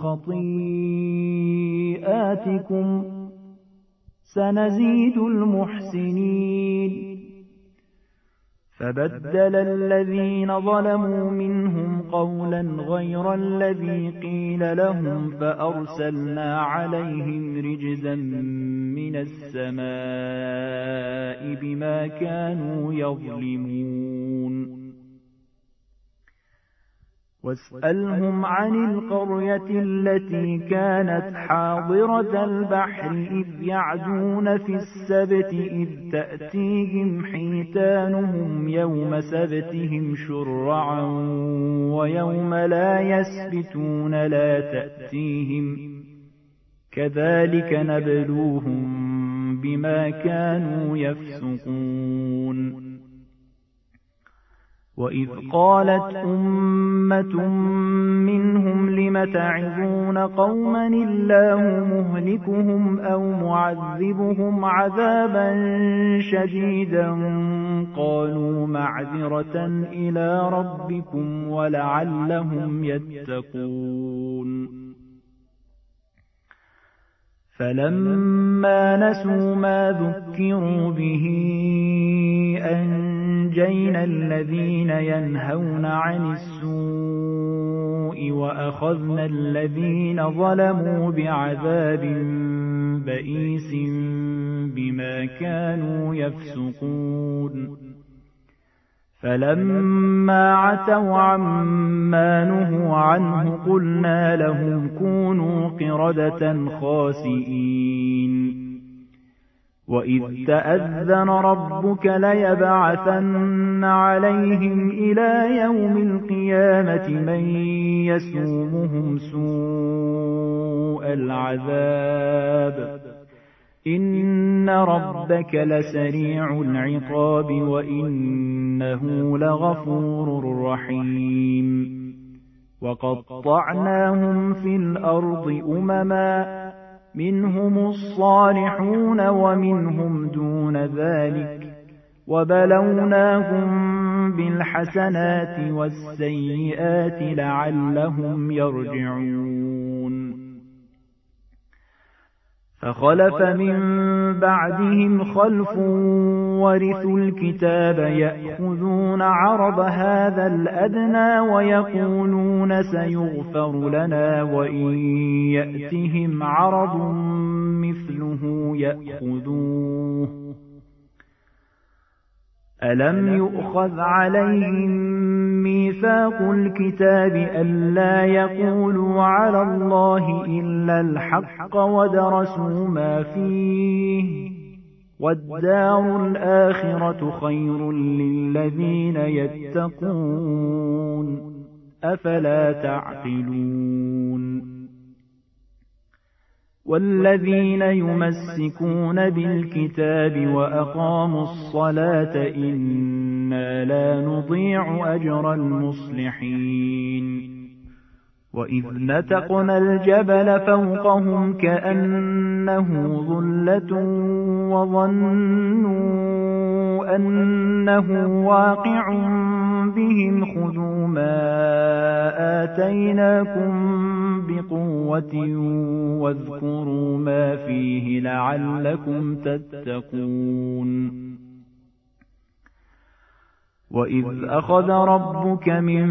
خطيئاتكم سنزيد المحسنين فبدل الذين ظلموا منهم قولا غير الذي قيل لهم فأرسلنا عليهم رجزا من السماء بما كانوا يظلمون واسألهم عن القرية التي كانت حاضرة البحر إذ يعدون في السبت إذ تأتيهم حيتانهم يوم سبتهم شرعا ويوم لا يسبتون لا تأتيهم كذلك نبلوهم بما كانوا يفسقون وإذ قالت أمة منهم لم تعظون قوما الله مهلكهم أو معذبهم عذابا شديدا قالوا معذرة إلى ربكم ولعلهم يتقون فلما نسوا ما ذكروا به أنجينا الذين ينهون عن السوء وأخذنا الذين ظلموا بعذاب بئيس بما كانوا يفسقون فلما عتوا عما نهوا عنه قلنا لهم كونوا قردة خاسئين وإذ تأذن ربك ليبعثن عليهم إلى يوم القيامة من يسومهم سوء العذاب إن ربك لسريع العقاب وإنه لغفور رحيم وقطعناهم في الأرض أمما منهم الصالحون ومنهم دون ذلك وبلوناهم بالحسنات والسيئات لعلهم يرجعون فخلف من بعدهم خلف ورثوا الكتاب يأخذون عرض هذا الأدنى ويقولون سيغفر لنا وإن يأتهم عرض مثله يأخذوه ألم يؤخذ عليهم ميثاق الكتاب ألا يقولوا على الله إلا الحق ودرسوا ما فيه والدار الآخرة خير للذين يتقون أفلا تعقلون والذين يمسكون بالكتاب وأقاموا الصلاة إنا لا نضيع أجر المصلحين وإذ نتقنا الجبل فوقهم كأنه ظلة وظنوا أنه واقع بهم خذوا ما آتيناكم بقوة واذكروا ما فيه لعلكم تتقون وإذ أخذ ربك من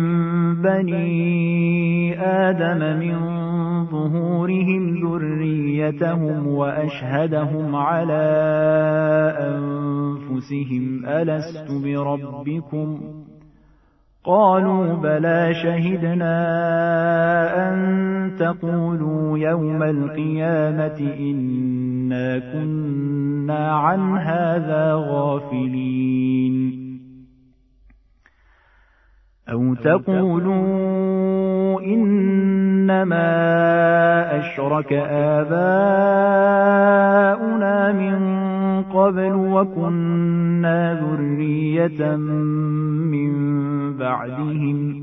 بني آدم من ظهورهم ذريتهم وأشهدهم على أنفسهم ألست بربكم قالوا بلى شهدنا أن تقولوا يوم القيامة إنا كنا عن هذا غافلين أو تقولوا إنما أشرك آباؤنا من قبل وكنا ذرية من بعدهم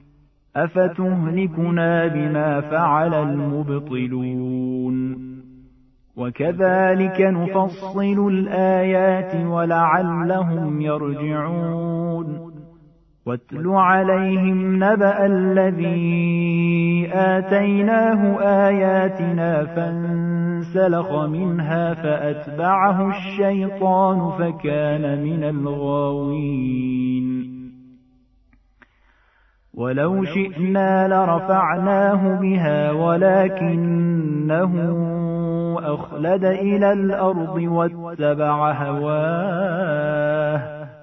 أفتهلكنا بما فعل المبطلون وكذلك نفصل الآيات ولعلهم يرجعون واتل عليهم نبأ الذي آتيناه آياتنا فانسلخ منها فأتبعه الشيطان فكان من الغاوين ولو شئنا لرفعناه بها ولكنه أخلد إلى الأرض واتبع هواه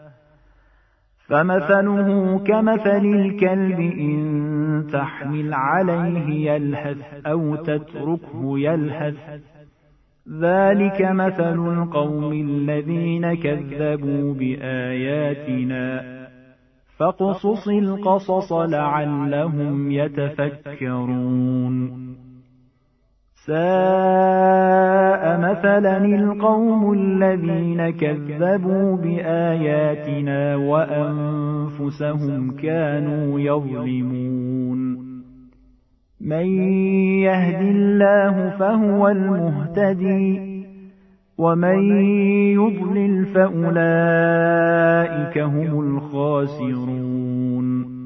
فمثله كمثل الكلب إن تحمل عليه يلهث أو تتركه يلهث ذلك مثل القوم الذين كذبوا بآياتنا فاقصص القصص لعلهم يتفكرون ساء مثلا القوم الذين كذبوا بآياتنا وأنفسهم كانوا يظلمون من يهد الله فهو المهتدي ومن يضلل فأولئك هم الخاسرون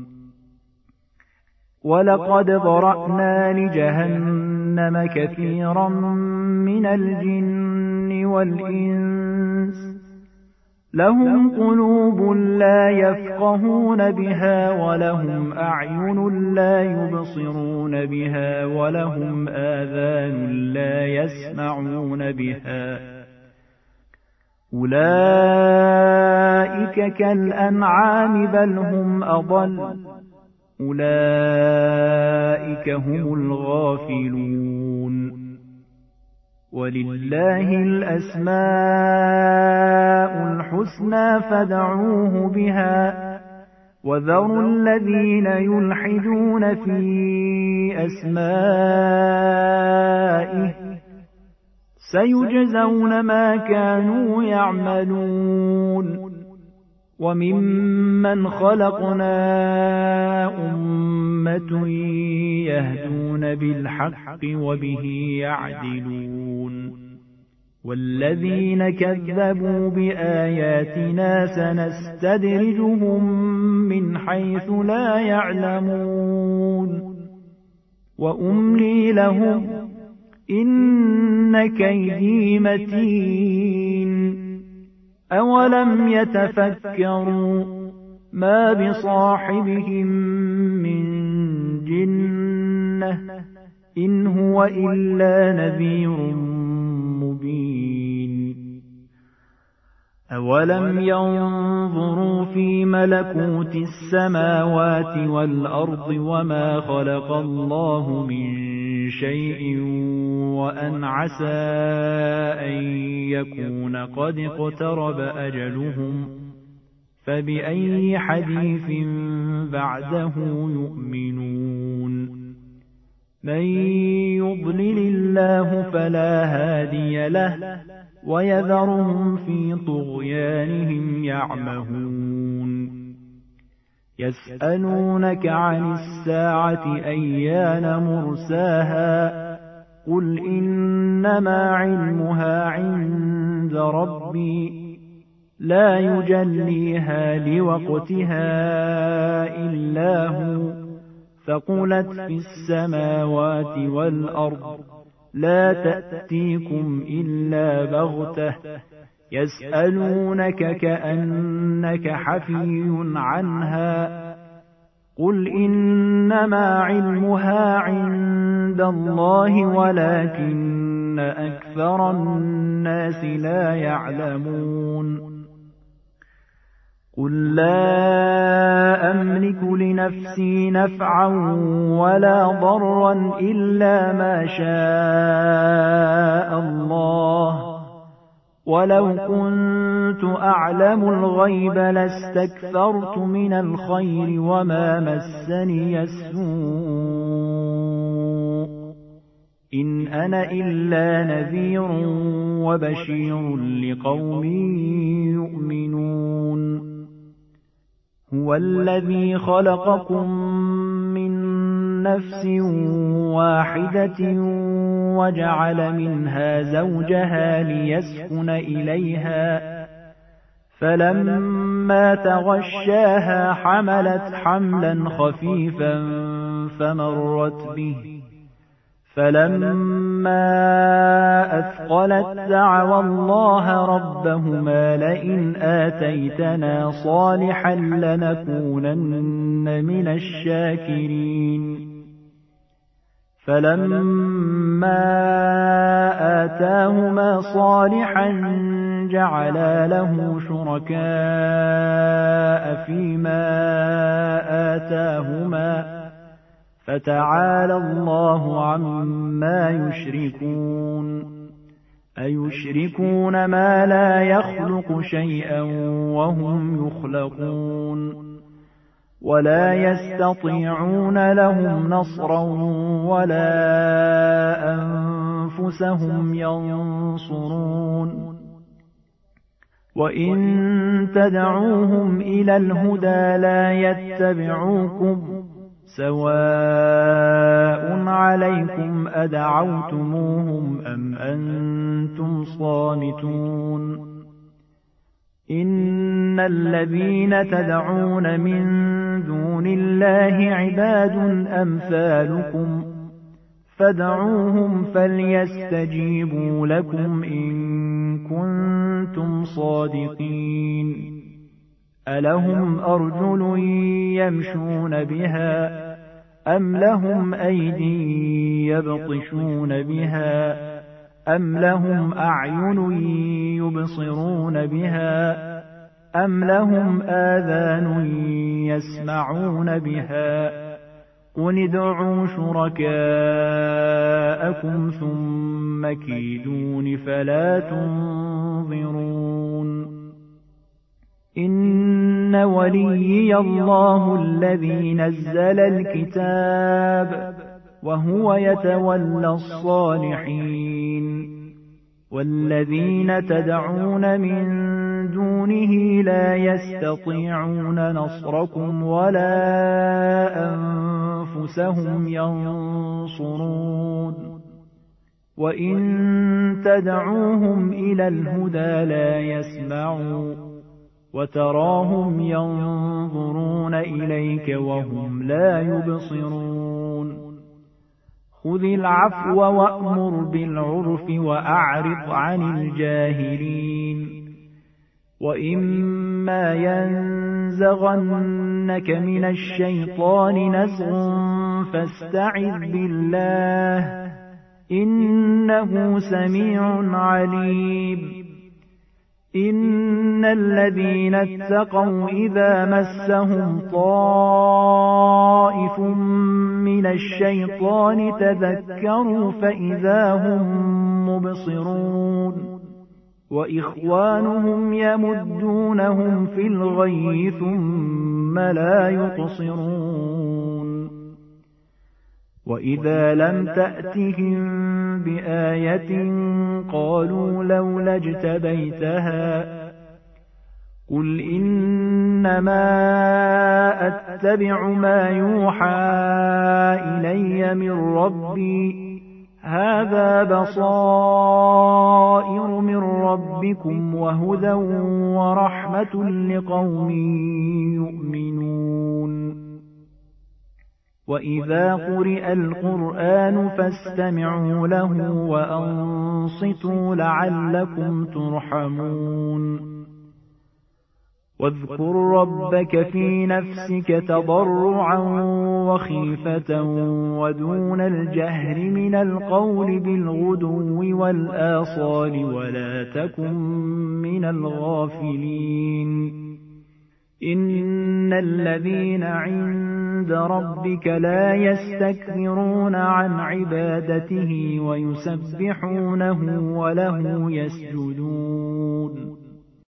ولقد ضرأنا لجهنم كثيرا من الجن والإنس لهم قلوب لا يفقهون بها ولهم أعين لا يبصرون بها ولهم آذان لا يسمعون بها أولئك كالأنعام بل هم أضل أولئك هم الغافلون ولله الأسماء الحسنى فادعوه بها وذروا الذين يلحدون في أسمائه سيجزون ما كانوا يعملون وممن خلقنا أمة يهدون بالحق وبه يعدلون والذين كذبوا بآياتنا سنستدرجهم من حيث لا يعلمون وأملي لهم إن كيدي متين أولم يتفكروا ما بصاحبهم من جنة إن هو إلا نذير مبين أولم ينظروا في ملكوت السماوات والأرض وما خلق الله من شيء وأن عسى أن يكون قد اقترب أجلهم فبأي حديث بعده يؤمنون من يضلل الله فلا هادي له ويذرهم في طغيانهم يعمهون يسألونك عن الساعة أيان مرساها قل إنما علمها عند ربي لا يجليها لوقتها إلا هو ثقلت في السماوات والأرض لا تأتيكم إلا بغتة يسألونك كأنك حفي عنها قل إنما علمها عند الله ولكن أكثر الناس لا يعلمون قل لا أملك لنفسي نفعا ولا ضرا إلا ما شاء الله ولو كنت أعلم الغيب لاستكثرت من الخير وما مسني السوء إن أنا إلا نذير وبشير لقوم يؤمنون هو الذي خلقكم من نفس واحدة وجعل منها زوجها ليسكن إليها فلما تغشاها حملت حملا خفيفا فمرت به فلما أثقلت دعوا الله ربهما لئن آتيتنا صالحا لنكونن من الشاكرين فلما آتاهما صالحا جعلا له شركاء فيما آتاهما فتعالى الله عما يشركون أيشركون ما لا يخلق شيئا وهم يخلقون ولا يستطيعون لهم نصرا ولا أنفسهم ينصرون وإن تدعوهم إلى الهدى لا يتبعوكم سواء عليكم أدعوتموهم أم أنتم صامتون إن الذين تدعون من دون الله عباد أمثالكم فادعوهم فليستجيبوا لكم إن كنتم صادقين ألهم أرجل يمشون بها أم لهم أيدي يبطشون بها أم لهم أعين يبصرون بها أم لهم آذان يسمعون بها قل ادعوا شركاءكم ثم كيدون فلا تنظرون إن وليي الله الذي نزل الكتاب وهو يتولى الصالحين والذين تدعون من دونه لا يستطيعون نصركم ولا أنفسهم ينصرون وإن تدعوهم إلى الهدى لا يسمعوا وتراهم ينظرون إليك وهم لا يبصرون خذ العفو وأمر بالعرف وأعرض عن الجاهلين وإما ينزغنك من الشيطان نزغ فاستعذ بالله إنه سميع عليم إن الذين اتقوا إذا مسهم طائف من الشيطان تذكروا فإذا هم مبصرون وإخوانهم يمدونهم في الغي ثم لا يقصرون وإذا لم تأتهم بآية قالوا لولا اجتبيتها قل إنما أتبع ما يوحى إلي من ربي هذا بصائر من ربكم وهدى ورحمة لقوم يؤمنون وإذا قرئ القرآن فاستمعوا له وأنصتوا لعلكم ترحمون واذكر ربك في نفسك تضرعا وخيفة ودون الجهر من القول بالغدو والآصال ولا تكن من الغافلين إن الذين عند ربك لا يستكبرون عن عبادته ويسبحونه وله يسجدون